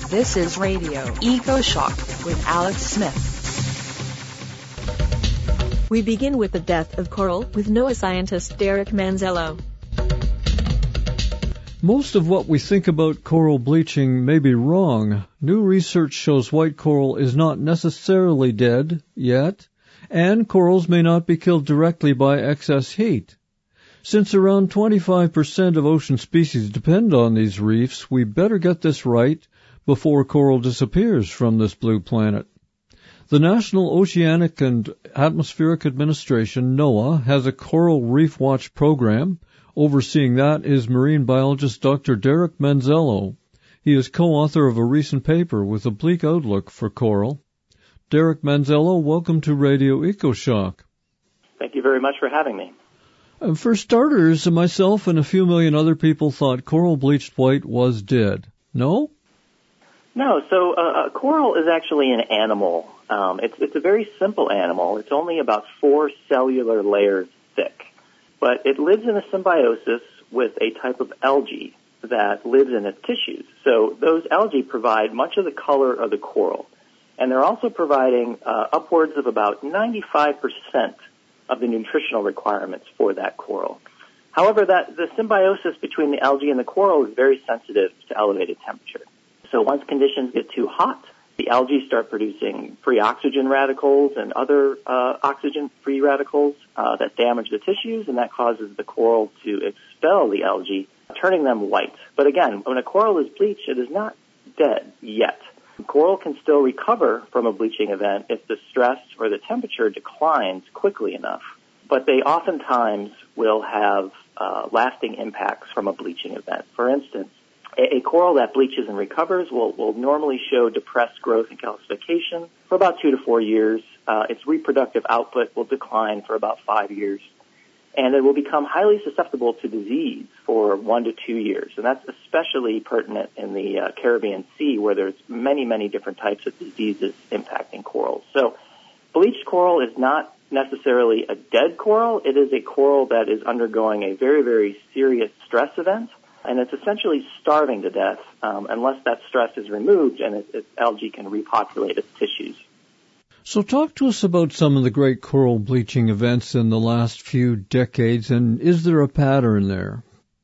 This is Radio Eco-Shock with Alex Smith. We begin with the death of coral with NOAA scientist Derek Manzello. Most of what we think about coral bleaching may be wrong. New research shows white coral is not necessarily dead yet, and corals may not be killed directly by excess heat. Since around 25% of ocean species depend on these reefs, we better get this right before coral disappears from this blue planet. The National Oceanic and Atmospheric Administration, NOAA, has a Coral Reef Watch program. Overseeing that is marine biologist Dr. Derek Manzello. He is co-author of a recent paper with a bleak outlook for coral. Derek Manzello, welcome to Radio Eco-Shock. Thank you very much for having me. For starters, myself and a few million other people thought coral bleached white was dead. No? No, so coral is actually an animal. It's a very simple animal. It's only about 4 cellular layers thick. But it lives in a symbiosis with a type of algae that lives in its tissues. So those algae provide much of the color of the coral. And they're also providing upwards of about 95% of the nutritional requirements for that coral. However, the symbiosis between the algae and the coral is very sensitive to elevated temperature. So once conditions get too hot, the algae start producing free oxygen radicals and other oxygen-free radicals that damage the tissues, and that causes the coral to expel the algae, turning them white. But again, when a coral is bleached, it is not dead yet. Coral can still recover from a bleaching event if the stress or the temperature declines quickly enough, but they oftentimes will have lasting impacts from a bleaching event. For instance, a coral that bleaches and recovers will normally show depressed growth and calcification for about 2 to 4 years. Its reproductive output will decline for about 5 years. And it will become highly susceptible to disease for 1 to 2 years. And that's especially pertinent in the Caribbean Sea, where there's many, many different types of diseases impacting corals. So bleached coral is not necessarily a dead coral. It is a coral that is undergoing a very, very serious stress event. And it's essentially starving to death unless that stress is removed and its algae can repopulate its tissues. So talk to us about some of the great coral bleaching events in the last few decades, and is there a pattern there?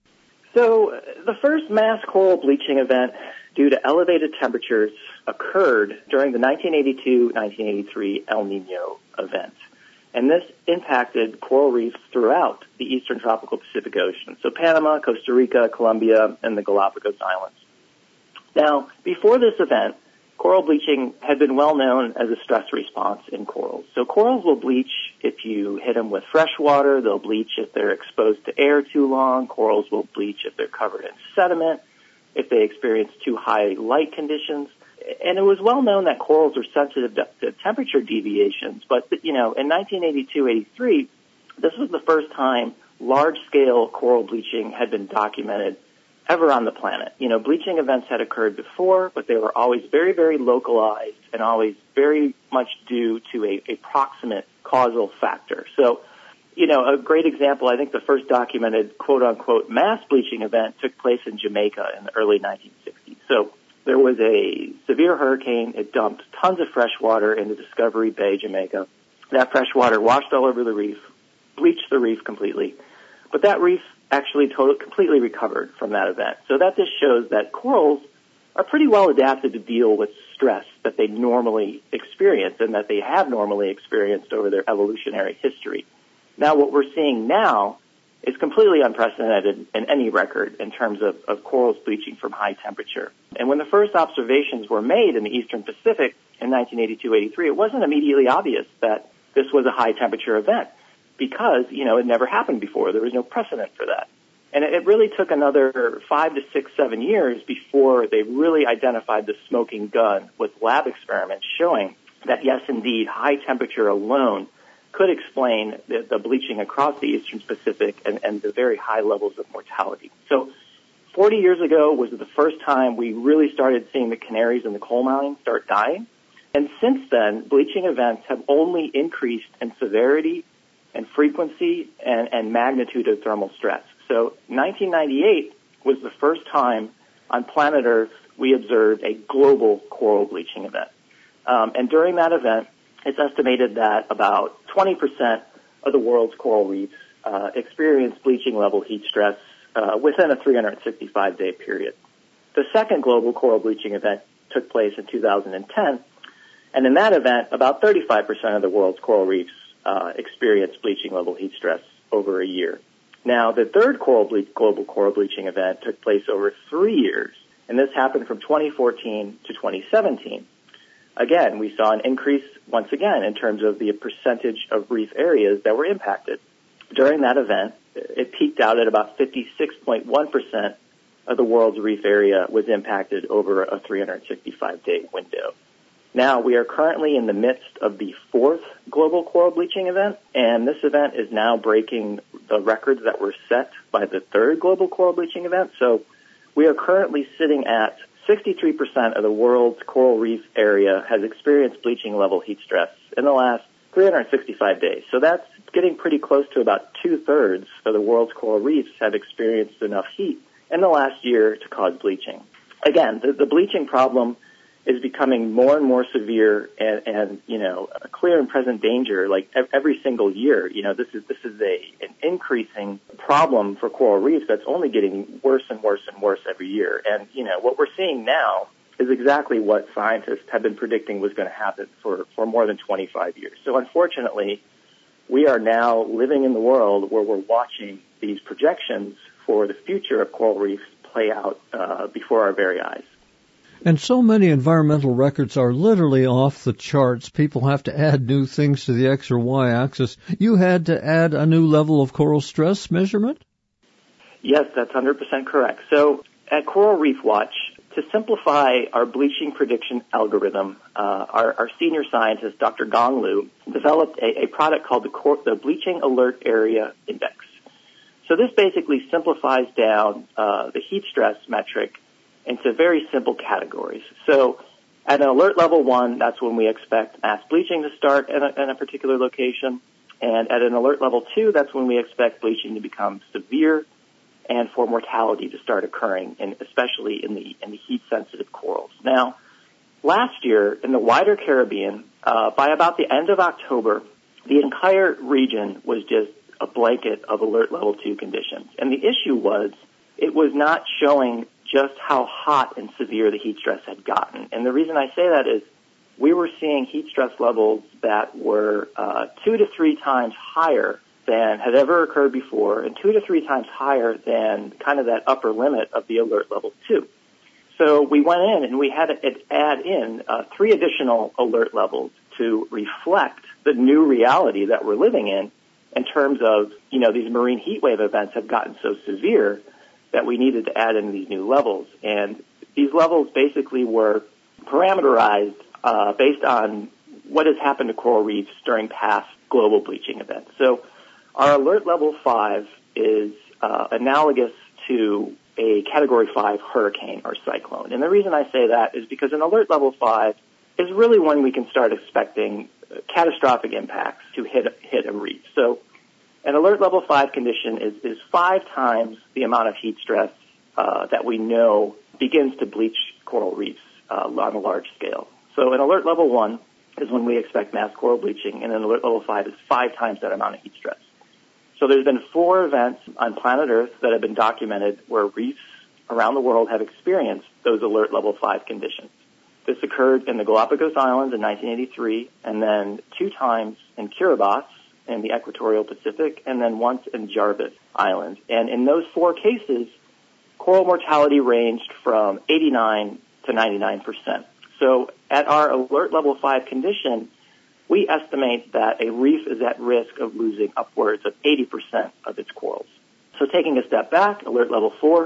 So the first mass coral bleaching event due to elevated temperatures occurred during the 1982-1983 El Nino event. And this impacted coral reefs throughout the eastern tropical Pacific Ocean. So Panama, Costa Rica, Colombia, and the Galapagos Islands. Now, before this event, coral bleaching had been well known as a stress response in corals. So corals will bleach if you hit them with fresh water. They'll bleach if they're exposed to air too long. Corals will bleach if they're covered in sediment, if they experience too high light conditions. And it was well known that corals are sensitive to temperature deviations. But, in 1982-83, this was the first time large-scale coral bleaching had been documented ever on the planet. Bleaching events had occurred before, but they were always very, very localized and always very much due to a proximate causal factor. So, a great example, I think the first documented quote-unquote mass bleaching event took place in Jamaica in the early 1960s. So there was a severe hurricane. It dumped tons of fresh water into Discovery Bay, Jamaica. That fresh water washed all over the reef, bleached the reef completely. But that reef actually completely recovered from that event. So that just shows that corals are pretty well adapted to deal with stress that they normally experience and that they have normally experienced over their evolutionary history. Now, what we're seeing now is completely unprecedented in any record in terms of corals bleaching from high temperature. And when the first observations were made in the Eastern Pacific in 1982-83, it wasn't immediately obvious that this was a high temperature event because, it never happened before. There was no precedent for that. And it really took another 5 to 6, 7 years before they really identified the smoking gun with lab experiments showing that, yes, indeed, high temperature alone could explain the bleaching across the Eastern Pacific and the very high levels of mortality. So 40 years ago was the first time we really started seeing the canaries in the coal mine start dying. And since then, bleaching events have only increased in severity and frequency and magnitude of thermal stress. So 1998 was the first time on planet Earth we observed a global coral bleaching event. And during that event, it's estimated that about 20% of the world's coral reefs experienced bleaching level heat stress within a 365-day period. The second global coral bleaching event took place in 2010, and in that event, about 35% of the world's coral reefs experienced bleaching level heat stress over a year. Now, the third global coral bleaching event took place over 3 years, and this happened from 2014 to 2017. Again, we saw an increase, once again, in terms of the percentage of reef areas that were impacted. During that event, it peaked out at about 56.1% of the world's reef area was impacted over a 365-day window. Now, we are currently in the midst of the fourth global coral bleaching event, and this event is now breaking the records that were set by the third global coral bleaching event. So we are currently sitting at 63% of the world's coral reef area has experienced bleaching level heat stress in the last 365 days. So that's getting pretty close to about 2/3 of the world's coral reefs have experienced enough heat in the last year to cause bleaching. Again, the bleaching problem is becoming more and more severe and a clear and present danger like every single year. This is an increasing problem for coral reefs that's only getting worse and worse and worse every year. And, what we're seeing now is exactly what scientists have been predicting was going to happen for more than 25 years. So unfortunately, we are now living in the world where we're watching these projections for the future of coral reefs play out before our very eyes. And so many environmental records are literally off the charts. People have to add new things to the X or Y axis. You had to add a new level of coral stress measurement? Yes, that's 100% correct. So at Coral Reef Watch, to simplify our bleaching prediction algorithm, our senior scientist, Dr. Gong Lu, developed a product called the Bleaching Alert Area Index. So this basically simplifies down the heat stress metric into very simple categories. So at an alert level 1, that's when we expect mass bleaching to start in a particular location. And at an alert level 2, that's when we expect bleaching to become severe and for mortality to start occurring, and especially in the heat-sensitive corals. Now, last year in the wider Caribbean, by about the end of October, the entire region was just a blanket of alert level 2 conditions. And the issue was it was not showing just how hot and severe the heat stress had gotten. And the reason I say that is we were seeing heat stress levels that were 2 to 3 times higher than had ever occurred before, and 2 to 3 times higher than kind of that upper limit of the alert level 2. So we went in and we had to add in 3 additional alert levels to reflect the new reality that we're living in terms of, these marine heat wave events have gotten so severe that we needed to add in these new levels. And these levels basically were parameterized based on what has happened to coral reefs during past global bleaching events. So our alert level 5 is analogous to a category 5 hurricane or cyclone. And the reason I say that is because an alert level 5 is really when we can start expecting catastrophic impacts to hit a reef. So an alert level 5 condition is 5 times the amount of heat stress that we know begins to bleach coral reefs on a large scale. So an alert level 1 is when we expect mass coral bleaching, and an alert level 5 is 5 times that amount of heat stress. So there's been 4 events on planet Earth that have been documented where reefs around the world have experienced those alert level 5 conditions. This occurred in the Galapagos Islands in 1983, and then 2 times in Kiribati in the equatorial Pacific, and then once in Jarvis Island. And in those 4 cases, coral mortality ranged from 89 to 99%. So at our alert level 5 condition, we estimate that a reef is at risk of losing upwards of 80% of its corals. So taking a step back, alert level 4,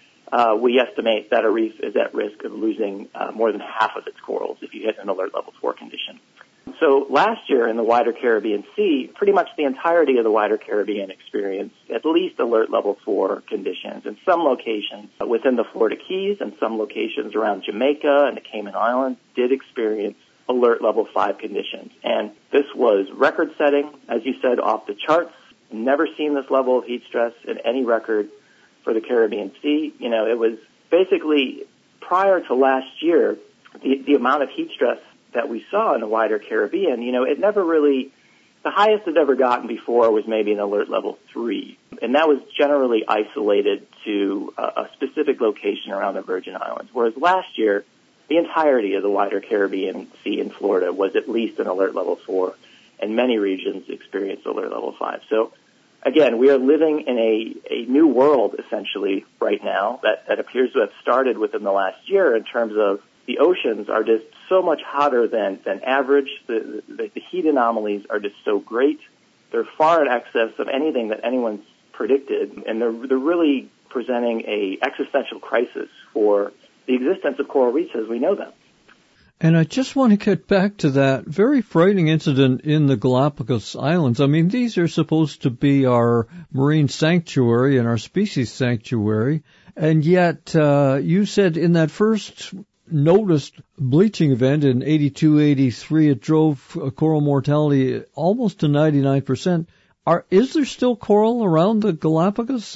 we estimate that a reef is at risk of losing more than half of its corals if you hit an alert level 4 condition. So last year in the wider Caribbean Sea, pretty much the entirety of the wider Caribbean experienced at least alert level 4 conditions. In some locations within the Florida Keys and some locations around Jamaica and the Cayman Islands did experience alert level 5 conditions. And this was record-setting, as you said, off the charts. Never seen this level of heat stress in any record for the Caribbean Sea. It was basically prior to last year, the amount of heat stress that we saw in the wider Caribbean, it never really, the highest it ever gotten before was maybe an alert level 3. And that was generally isolated to a specific location around the Virgin Islands. Whereas last year, the entirety of the wider Caribbean Sea in Florida was at least an alert level 4, and many regions experienced alert level 5. So again, we are living in a new world, essentially, right now that appears to have started within the last year in terms of the oceans are just so much hotter than average. The heat anomalies are just so great. They're far in excess of anything that anyone's predicted, and they're really presenting a existential crisis for the existence of coral reefs as we know them. And I just want to get back to that very frightening incident in the Galapagos Islands. I mean, these are supposed to be our marine sanctuary and our species sanctuary, and yet you said in that first noticed bleaching event in 82-83, it drove coral mortality almost to 99%. Is there still coral around the Galapagos,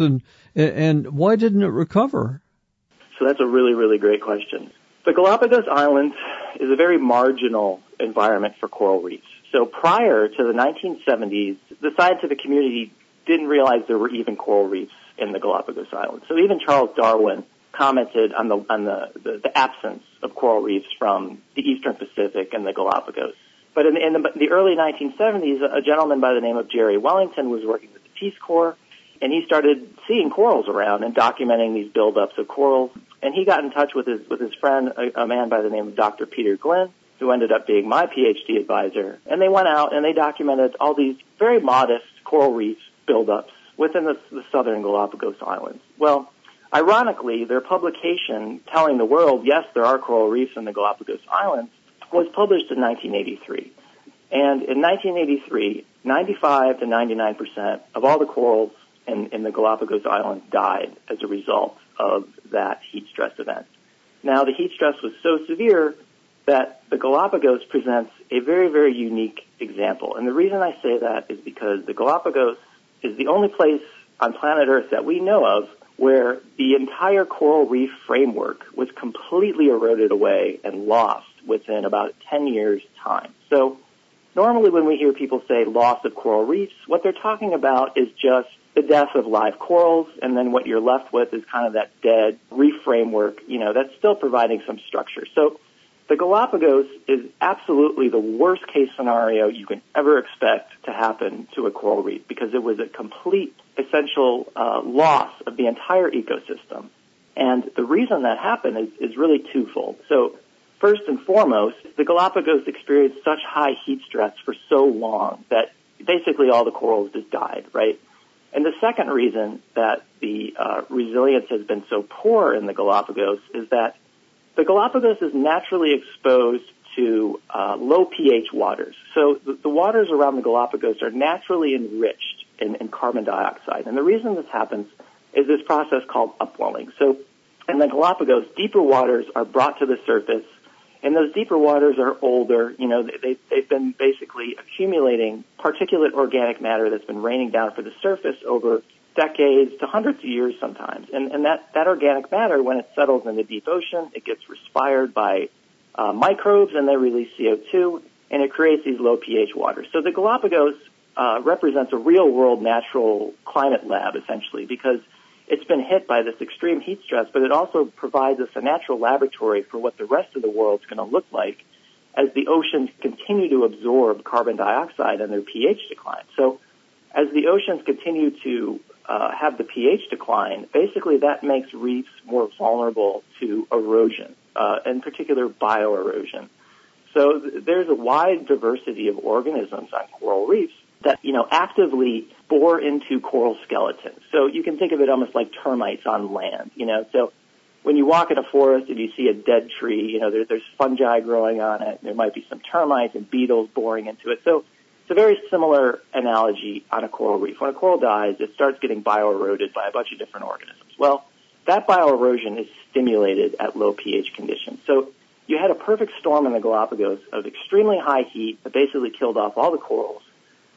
and why didn't it recover? So that's a really, really great question. The Galapagos Islands is a very marginal environment for coral reefs. So prior to the 1970s, the scientific community didn't realize there were even coral reefs in the Galapagos Islands. So even Charles Darwin commented on the absence of coral reefs from the Eastern Pacific and the Galapagos. But in the early 1970s, a gentleman by the name of Jerry Wellington was working with the Peace Corps, and he started seeing corals around and documenting these buildups of corals. And he got in touch with his friend, a man by the name of Dr. Peter Glenn, who ended up being my PhD advisor. And they went out and they documented all these very modest coral reef buildups within the southern Galapagos Islands. Well, ironically, their publication telling the world, yes, there are coral reefs in the Galapagos Islands, was published in 1983. And in 1983, 95 to 99% of all the corals in the Galapagos Islands died as a result of that heat stress event. Now, the heat stress was so severe that the Galapagos presents a very, very unique example. And the reason I say that is because the Galapagos is the only place on planet Earth that we know of where the entire coral reef framework was completely eroded away and lost within about 10 years' time. So normally when we hear people say loss of coral reefs, what they're talking about is just the death of live corals, and then what you're left with is kind of that dead reef framework, that's still providing some structure. So the Galapagos is absolutely the worst case scenario you can ever expect to happen to a coral reef because it was a complete essential loss of the entire ecosystem. And the reason that happened is really twofold. So first and foremost, the Galapagos experienced such high heat stress for so long that basically all the corals just died, right? And the second reason that the resilience has been so poor in the Galapagos is that the Galapagos is naturally exposed to low pH waters. So the waters around the Galapagos are naturally enriched in carbon dioxide. And the reason this happens is this process called upwelling. So in the Galapagos, deeper waters are brought to the surface, and those deeper waters are older. They've been basically accumulating particulate organic matter that's been raining down for the surface over decades to hundreds of years sometimes. And that organic matter, when it settles in the deep ocean, it gets respired by microbes, and they release CO2, and it creates these low pH waters. So the Galapagos represents a real-world natural climate lab, essentially, because it's been hit by this extreme heat stress, but it also provides us a natural laboratory for what the rest of the world's going to look like as the oceans continue to absorb carbon dioxide and their pH decline. So as the oceans continue to have the pH decline, basically that makes reefs more vulnerable to erosion, in particular bioerosion. So there's a wide diversity of organisms on coral reefs that, actively bore into coral skeletons. So you can think of it almost like termites on land, So when you walk in a forest and you see a dead tree, there's fungi growing on it. There might be some termites and beetles boring into it. So it's a very similar analogy on a coral reef. When a coral dies, it starts getting bioeroded by a bunch of different organisms. Well, that bioerosion is stimulated at low pH conditions. So you had a perfect storm in the Galapagos of extremely high heat that basically killed off all the corals.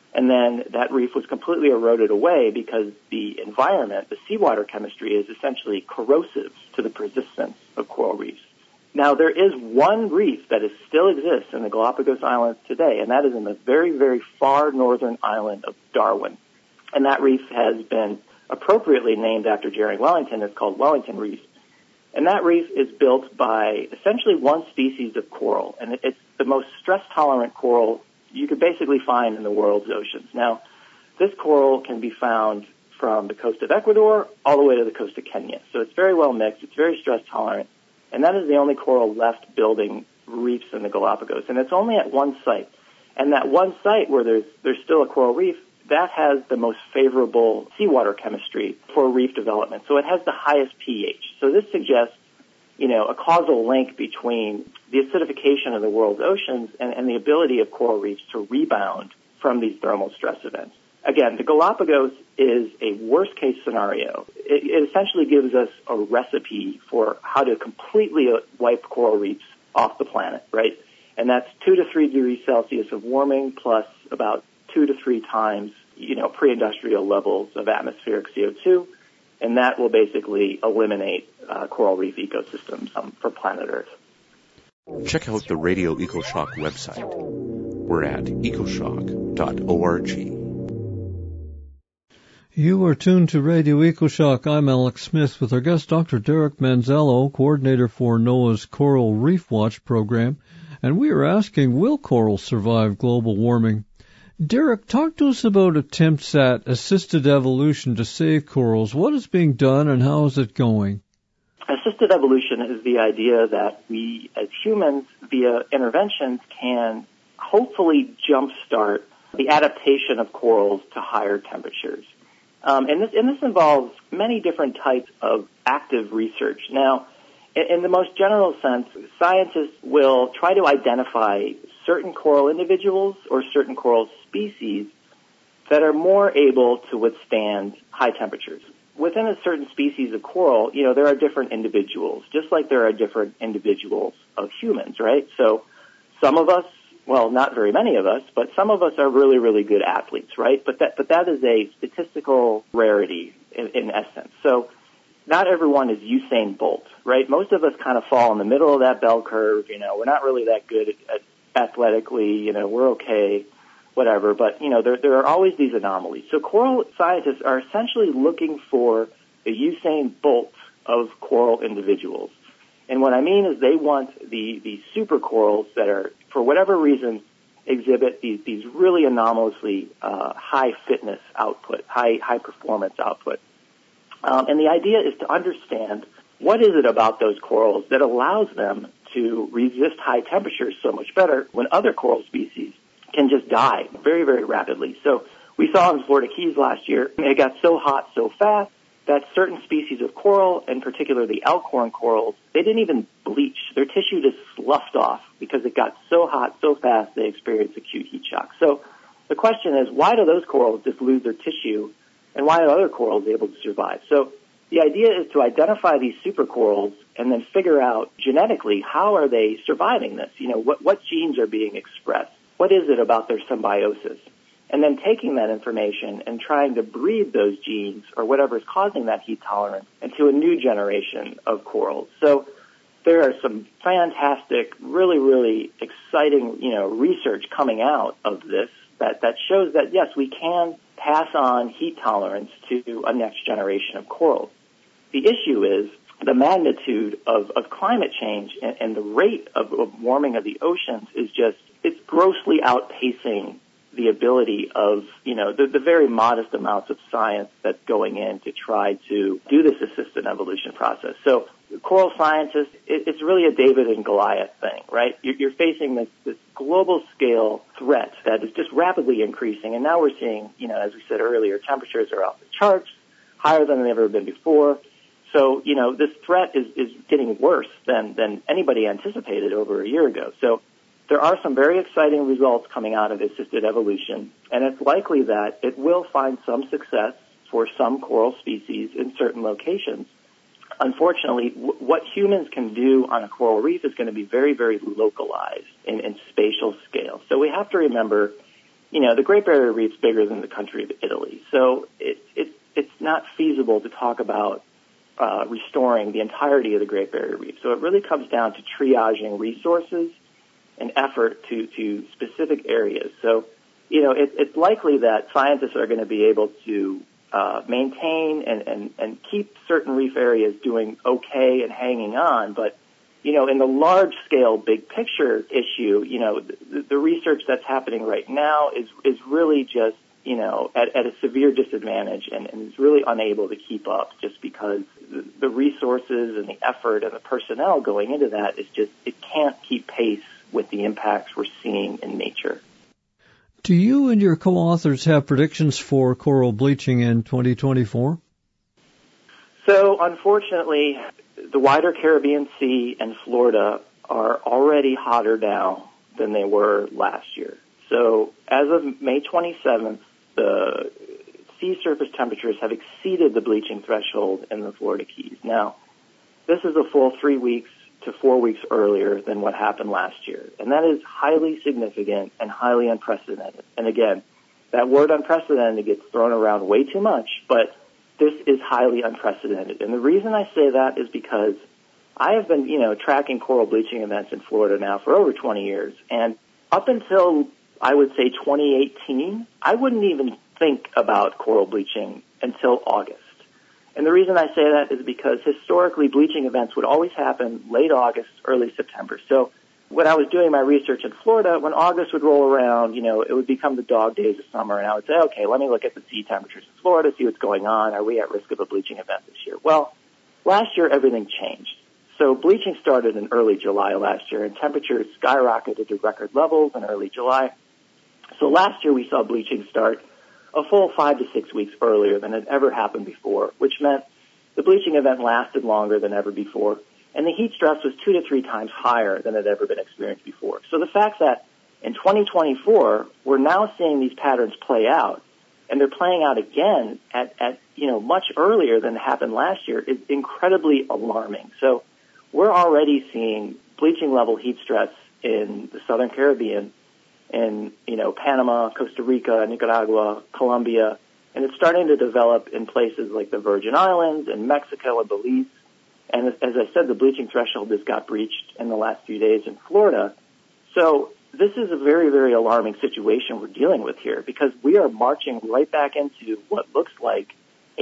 And then that reef was completely eroded away because the environment, the seawater chemistry, is essentially corrosive to the persistence of coral reefs. Now, there is one reef that still exists in the Galapagos Islands today, and that is in the very, very far northern island of Darwin. And that reef has been appropriately named after Jerry Wellington. It's called Wellington Reef. And that reef is built by essentially one species of coral, and it's the most stress-tolerant coral you could basically find in the world's oceans. Now, this coral can be found from the coast of Ecuador all the way to the coast of Kenya. So it's very well mixed. It's very stress-tolerant. And that is the only coral left building reefs in the Galapagos. And it's only at one site. And that one site where there's still a coral reef, that has the most favorable seawater chemistry for reef development. So it has the highest pH. So this suggests, a causal link between the acidification of the world's oceans and the ability of coral reefs to rebound from these thermal stress events. Again, the Galapagos is a worst-case scenario. It essentially gives us a recipe for how to completely wipe coral reefs off the planet, right? And that's 2 to 3 degrees Celsius of warming plus about 2 to 3 times, pre-industrial levels of atmospheric CO2, and that will basically eliminate coral reef ecosystems for planet Earth. Check out the Radio EcoShock website. We're at ecoshock.org. You are tuned to Radio EcoShock. I'm Alex Smith with our guest, Dr. Derek Manzello, coordinator for NOAA's Coral Reef Watch program, and we are asking, will corals survive global warming? Derek, talk to us about attempts at assisted evolution to save corals. What is being done and how is it going? Assisted evolution is the idea that we, as humans, via interventions, can hopefully jumpstart the adaptation of corals to higher temperatures. And this involves many different types of active research. Now, in the most general sense, scientists will try to identify certain coral individuals or certain coral species that are more able to withstand high temperatures. Within a certain species of coral, there are different individuals, just like there are different individuals of humans, right? So some of us, well, not very many of us, but some of us are really, really good athletes, right? But that is a statistical rarity in essence. So not everyone is Usain Bolt, right? Most of us kind of fall in the middle of that bell curve. We're not really that good at athletically, we're okay, whatever. But, there are always these anomalies. So coral scientists are essentially looking for the Usain Bolt of coral individuals. And what I mean is they want the super corals that are, for whatever reason, exhibit these really anomalously high fitness output, high performance output. And the idea is to understand what is it about those corals that allows them to resist high temperatures so much better when other coral species can just die very, very rapidly. So we saw in Florida Keys last year, it got so hot so fast that certain species of coral, in particular the elkhorn corals, they didn't even bleach. Their tissue just sloughed off because it got so hot so fast they experienced acute heat shock. So the question is, why do those corals just lose their tissue, and why are other corals able to survive? So the idea is to identify these supercorals and then figure out genetically how are they surviving this? What genes are being expressed? What is it about their symbiosis? And then taking that information and trying to breed those genes or whatever is causing that heat tolerance into a new generation of corals. So there are some fantastic, really, really exciting, research coming out of this that shows that, yes, we can pass on heat tolerance to a next generation of corals. The issue is the magnitude of climate change and the rate of warming of the oceans it's grossly outpacing the ability of, the very modest amounts of science that's going in to try to do this assisted evolution process. So coral scientists, it's really a David and Goliath thing, right? You're facing this global scale threat that is just rapidly increasing. And now we're seeing, as we said earlier, temperatures are off the charts, higher than they've ever been before. So, this threat is getting worse than anybody anticipated over a year ago. So there are some very exciting results coming out of assisted evolution, and it's likely that it will find some success for some coral species in certain locations. Unfortunately, what humans can do on a coral reef is going to be very, very localized in spatial scale. So we have to remember the Great Barrier Reef's bigger than the country of Italy. So it's not feasible to talk about restoring the entirety of the Great Barrier Reef. So it really comes down to triaging resources and effort to specific areas. So, it's likely that scientists are going to be able to maintain and keep certain reef areas doing okay and hanging on, but in the large-scale, big-picture issue, the research that's happening right now is really just, at a severe disadvantage and is really unable to keep up just because the resources and the effort and the personnel going into that is just, it can't keep pace with the impacts we're seeing in nature. Do you and your co-authors have predictions for coral bleaching in 2024? So, unfortunately, the wider Caribbean Sea and Florida are already hotter now than they were last year. So, as of May 27th, the sea surface temperatures have exceeded the bleaching threshold in the Florida Keys. Now, this is a full 3 weeks to 4 weeks earlier than what happened last year. And that is highly significant and highly unprecedented. And again, that word unprecedented gets thrown around way too much, but this is highly unprecedented. And the reason I say that is because I have been, tracking coral bleaching events in Florida now for over 20 years. And up until, I would say, 2018, I wouldn't even think about coral bleaching until August. And the reason I say that is because historically bleaching events would always happen late August, early September. So when I was doing my research in Florida, when August would roll around, it would become the dog days of summer, and I would say, okay, let me look at the sea temperatures in Florida, see what's going on. Are we at risk of a bleaching event this year? Well, last year everything changed. So bleaching started in early July last year, and temperatures skyrocketed to record levels in early July. So last year we saw bleaching start a full 5 to 6 weeks earlier than had ever happened before, which meant the bleaching event lasted longer than ever before, and the heat stress was 2 to 3 times higher than had ever been experienced before. So the fact that in 2024 we're now seeing these patterns play out, and they're playing out again at much earlier than happened last year is incredibly alarming. So we're already seeing bleaching level heat stress in the Southern Caribbean, in, Panama, Costa Rica, Nicaragua, Colombia, and it's starting to develop in places like the Virgin Islands and Mexico and Belize. And as I said, the bleaching threshold has got breached in the last few days in Florida. So this is a very, very alarming situation we're dealing with here because we are marching right back into what looks like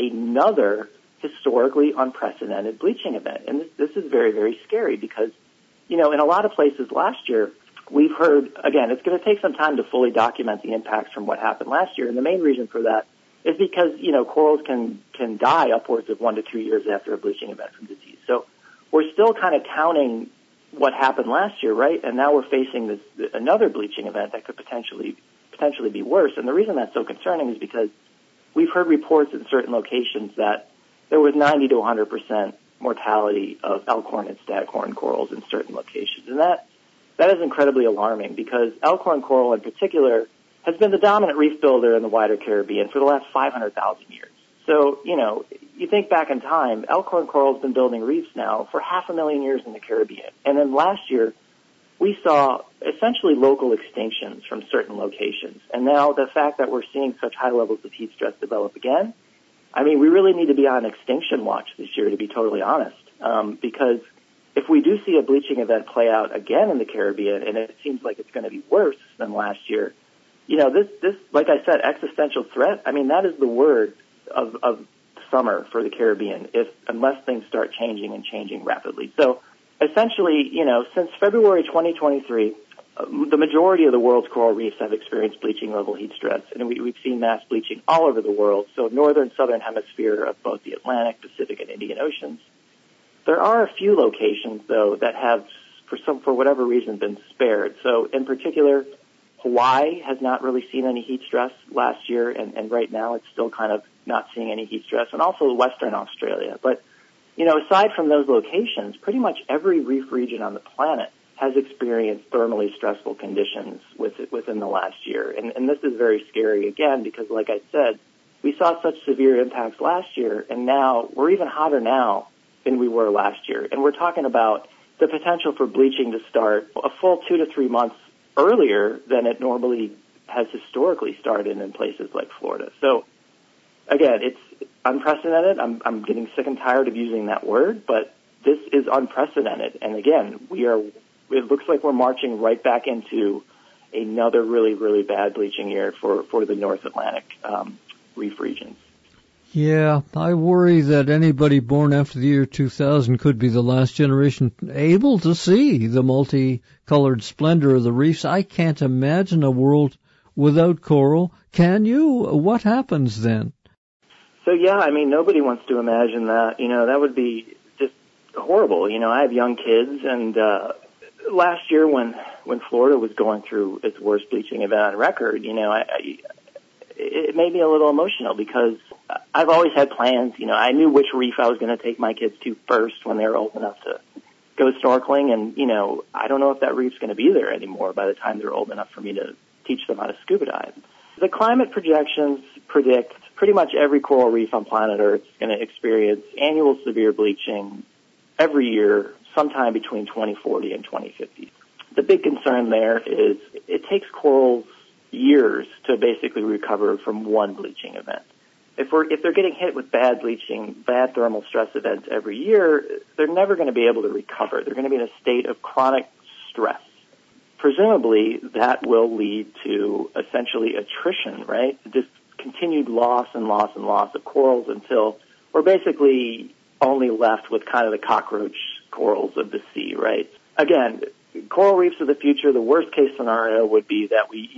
another historically unprecedented bleaching event. And this is very, very scary because, in a lot of places last year, we've heard, again, it's going to take some time to fully document the impacts from what happened last year. And the main reason for that is because, corals can die upwards of 1 to 2 years after a bleaching event from disease. So we're still kind of counting what happened last year, right? And now we're facing another bleaching event that could potentially be worse. And the reason that's so concerning is because we've heard reports in certain locations that there was 90 to 100% mortality of elkhorn and staghorn corals in certain locations. And that is incredibly alarming because elkhorn coral in particular has been the dominant reef builder in the wider Caribbean for the last 500,000 years. So, you think back in time, elkhorn coral has been building reefs now for 500,000 years in the Caribbean. And then last year, we saw essentially local extinctions from certain locations. And now the fact that we're seeing such high levels of heat stress develop again, we really need to be on extinction watch this year, to be totally honest, because if we do see a bleaching event play out again in the Caribbean, and it seems like it's going to be worse than last year, this, like I said, existential threat, that is the word of summer for the Caribbean, unless things start changing rapidly. So essentially, since February 2023, the majority of the world's coral reefs have experienced bleaching level heat stress, and we've seen mass bleaching all over the world. So northern, southern hemisphere of both the Atlantic, Pacific, and Indian Oceans. There are a few locations, though, that have, for whatever reason, been spared. So, in particular, Hawaii has not really seen any heat stress last year, and right now it's still kind of not seeing any heat stress, and also Western Australia. But, aside from those locations, pretty much every reef region on the planet has experienced thermally stressful conditions within the last year. And this is very scary, again, because, like I said, we saw such severe impacts last year, and now we're even hotter now than we were last year. And we're talking about the potential for bleaching to start a full 2 to 3 months earlier than it normally has historically started in places like Florida. So, again, it's unprecedented. I'm getting sick and tired of using that word, but this is unprecedented. And again, it looks like we're marching right back into another really, really bad bleaching year for the North Atlantic reef regions. Yeah, I worry that anybody born after the year 2000 could be the last generation able to see the multicolored splendor of the reefs. I can't imagine a world without coral. Can you? What happens then? So, yeah, I mean, nobody wants to imagine that. That would be just horrible. I have young kids, and last year when Florida was going through its worst bleaching event on record, it made me a little emotional because I've always had plans. I knew which reef I was going to take my kids to first when they were old enough to go snorkeling, and, I don't know if that reef's going to be there anymore by the time they're old enough for me to teach them how to scuba dive. The climate projections predict pretty much every coral reef on planet Earth is going to experience annual severe bleaching every year, sometime between 2040 and 2050. The big concern there is it takes corals years to basically recover from one bleaching event. If they're getting hit with bad bleaching, bad thermal stress events every year, they're never going to be able to recover. They're going to be in a state of chronic stress. Presumably, that will lead to essentially attrition, right? Just continued loss and loss and loss of corals until we're basically only left with kind of the cockroach corals of the sea, right? Again, coral reefs of the future, the worst case scenario would be that we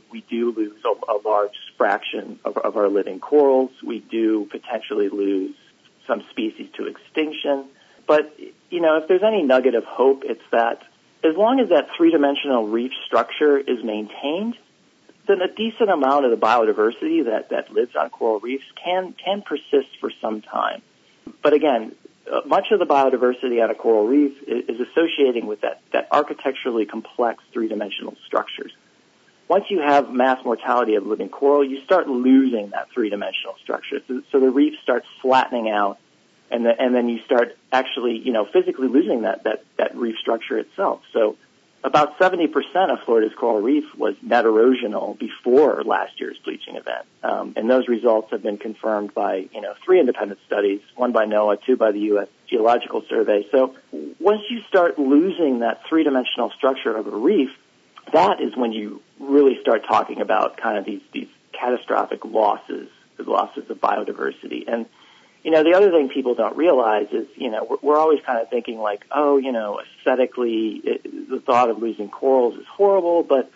do lose a large fraction of our living corals. We do potentially lose some species to extinction. But, if there's any nugget of hope, it's that as long as that three-dimensional reef structure is maintained, then a decent amount of the biodiversity that lives on coral reefs can persist for some time. But again, much of the biodiversity on a coral reef is associating with that architecturally complex three-dimensional structures. Once you have mass mortality of living coral, you start losing that three-dimensional structure. So the reef starts flattening out, and then you start actually, physically losing that reef structure itself. So about 70% of Florida's coral reef was net erosional before last year's bleaching event. And those results have been confirmed by, 3 independent studies, 1 by NOAA, 2 by the U.S. Geological Survey. So once you start losing that three-dimensional structure of a reef, that is when you really start talking about kind of these catastrophic losses of biodiversity. And, the other thing people don't realize is, we're always kind of thinking like, aesthetically, the thought of losing corals is horrible, but,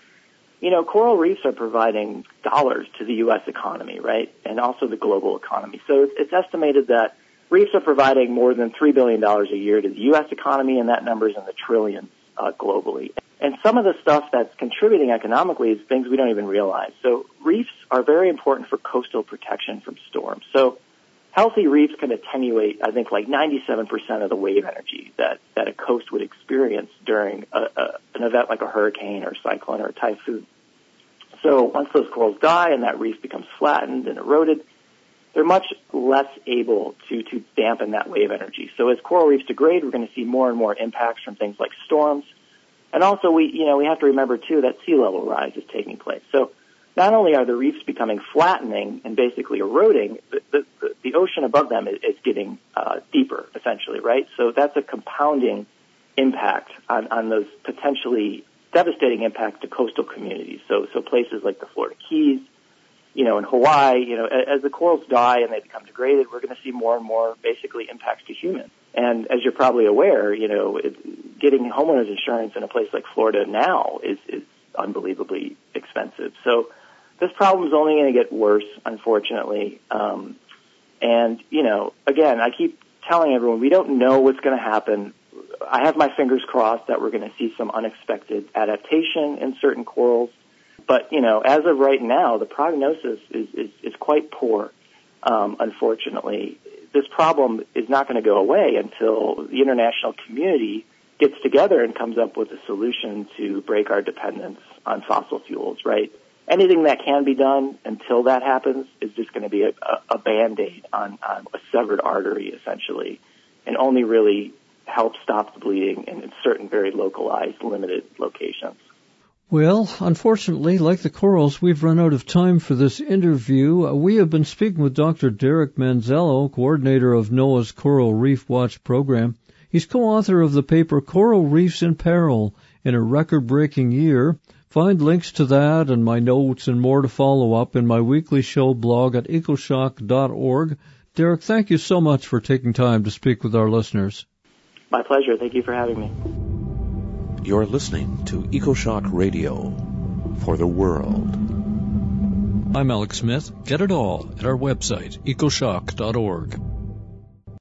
coral reefs are providing dollars to the U.S. economy, right, and also the global economy. So it's estimated that reefs are providing more than $3 billion a year to the U.S. economy, and that number's in the trillions globally. And some of the stuff that's contributing economically is things we don't even realize. So reefs are very important for coastal protection from storms. So healthy reefs can attenuate, I think, like 97% of the wave energy that a coast would experience during an event like a hurricane or a cyclone or a typhoon. So once those corals die and that reef becomes flattened and eroded, they're much less able to dampen that wave energy. So as coral reefs degrade, we're going to see more and more impacts from things like storms. And also we have to remember too that sea level rise is taking place. So not only are the reefs becoming flattening and basically eroding, the ocean above them is getting deeper, essentially, right? So that's a compounding impact on those potentially devastating impacts to coastal communities. So places like the Florida Keys, in Hawaii, as the corals die and they become degraded, we're going to see more and more basically impacts to humans. And as you're probably aware, getting homeowners insurance in a place like Florida now is unbelievably expensive. So this problem is only going to get worse, unfortunately. And, again, I keep telling everyone we don't know what's going to happen. I have my fingers crossed that we're going to see some unexpected adaptation in certain corals. But, as of right now, the prognosis is quite poor, unfortunately. This problem is not going to go away until the international community gets together and comes up with a solution to break our dependence on fossil fuels, right? Anything that can be done until that happens is just going to be a Band-Aid on a severed artery, essentially, and only really help stop the bleeding in certain very localized, limited locations. Well, unfortunately, like the corals, we've run out of time for this interview. We have been speaking with Dr. Derek Manzello, coordinator of NOAA's Coral Reef Watch program. He's co-author of the paper Coral Reefs in Peril in a Record-Breaking Year. Find links to that and my notes and more to follow up in my weekly show blog at ecoshock.org. Derek, thank you so much for taking time to speak with our listeners. My pleasure. Thank you for having me. You're listening to EcoShock Radio for the world. I'm Alex Smith. Get it all at our website, ecoshock.org.